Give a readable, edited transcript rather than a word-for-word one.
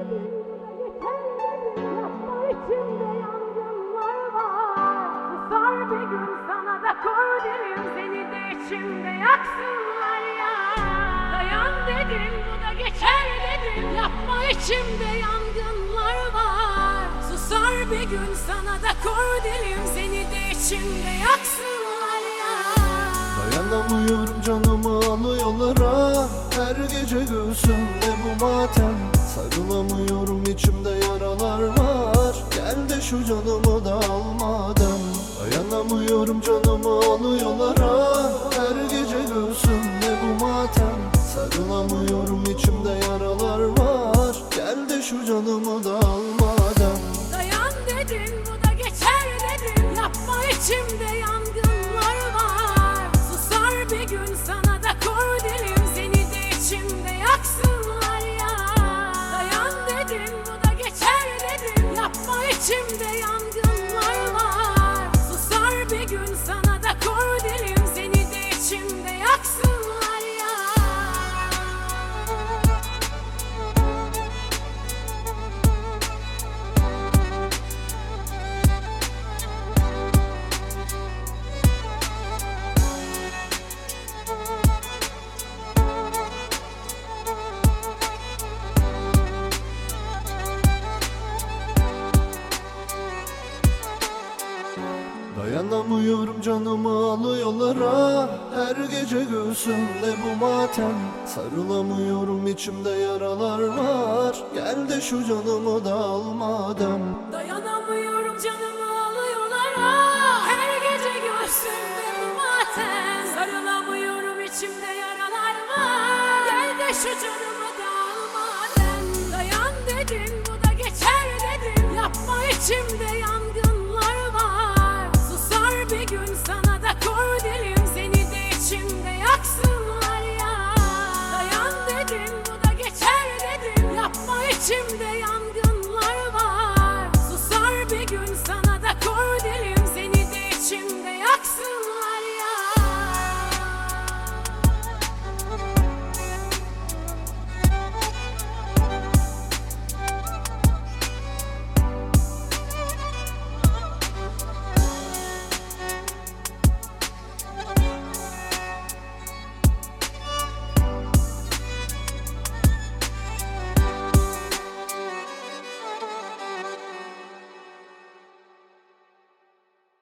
İçimde yangınlar var. Susar bir gün sana da kor derim, seni de içimde yaksınlar ya. Dayan dedim, bu da geçer dedim. Yapma, içimde yangınlar var. Susar bir gün sana da kor derim, seni de içimde yaksınlar ya. Dayanamıyorum, canımı alıyorlar ha. Her gece göğsümde bu matem. Sarılamıyorum, içimde yaralar var. Gel de şu canımı da almadan. Dayanamıyorum, canımı alıyorlar ha. Her gece göğsümde bu matem. Sarılamıyorum, içimde yaralar var. Gel de şu canımı da almadan. Dayan dedim, bu da geçer dedim. Yapma, içimde yangınlar var. Susar bir gün sana da kor derim, seni de içimde yaksınlar ya. Dayan dedim, bu da geçer dedim. Yapma, içimde yangınlar var. Susar bir gün sana da kor derim, seni de içimde yaksınlar ya. Dayanamıyorum, canımı alıyorlar ha. Her gece göğsümde bu matem. Sarılamıyorum, içimde yaralar var. Gel de şu canımı da almadan. Dayanamıyorum, canımı alıyorlar ha. Her gece göğsümde bu matem. Sarılamıyorum, içimde yaralar var. Gel de şu canımı